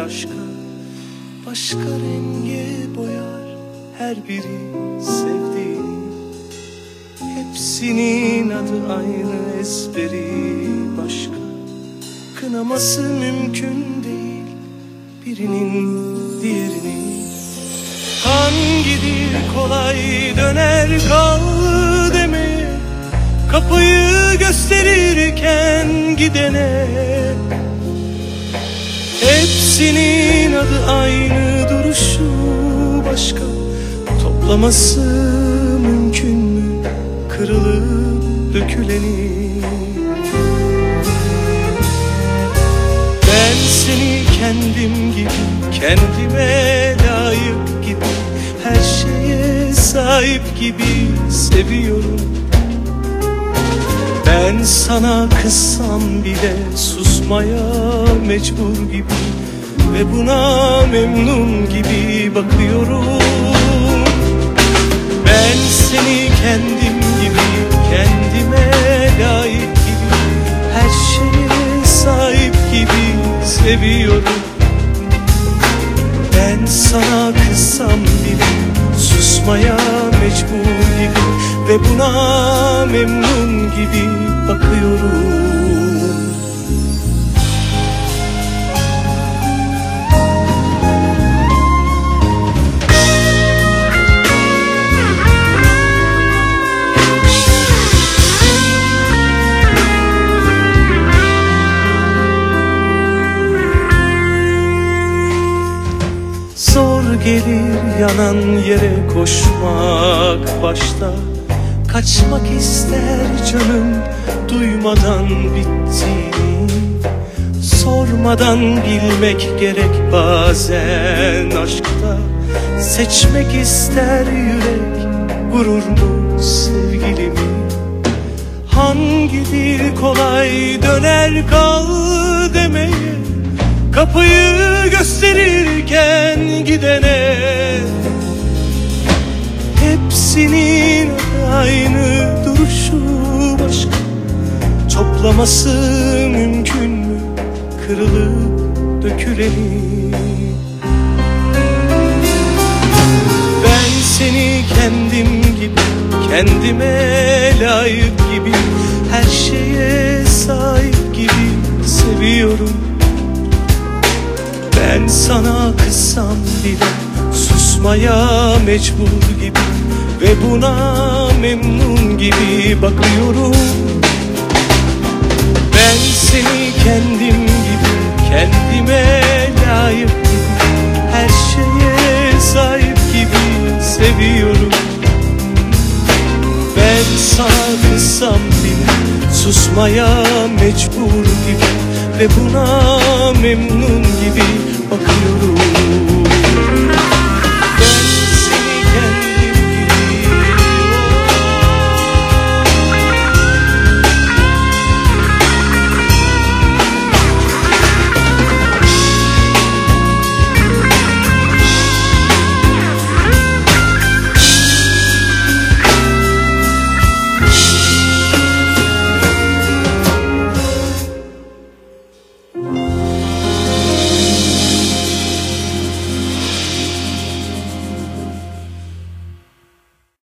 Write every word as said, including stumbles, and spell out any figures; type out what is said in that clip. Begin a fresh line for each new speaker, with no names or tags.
aşka başka renge boyar her biri sevdiğini. Hepsinin adı aynı, ezberi başka. Kınaması mümkün değil birinin diğerini. Hangidir kolay döner kal demeye, kapıyı gösterirken gidene. Hepsinin adı aynı, duruşu başka. Toplaması mümkün mü kırılıp döküleni? Ben seni kendim gibi, kendime layık gibi, her şeye sahip gibi seviyorum. Ben sana kızsam bile susmaya mecbur gibi ve buna memnun gibi bakıyorum. Ben seni kendim gibi, kendime layık gibi, her şeye sahip gibi seviyorum. Ben sana kızsam bile susmaya mecbur gibi ve buna memnun gibi bakıyorum. Zor gelir yanan yere koşmak başta. Kaçmak ister canım duymadan bittiğini. Sormadan bilmek gerek bazen aşkta. Seçmek ister yürek gurur mu sevgilimi. Hangidir kolay döner kal demeye, kapıyı gösterirken gidene. Hepsinin aynı, duruşu başka. Toplaması mümkün mü kırılıp döküleni? Ben seni kendim gibi, kendime layık gibi, her şeye sahip gibi seviyorum. Ben sana kızsam bile susmaya mecbur gibi ve buna memnun gibi bakıyorum. Ben seni kendim gibi, kendime layık gibi, her şeye sahip gibi seviyorum. Ben sana kızsam bile susmaya mecbur gibi ve buna memnun gibi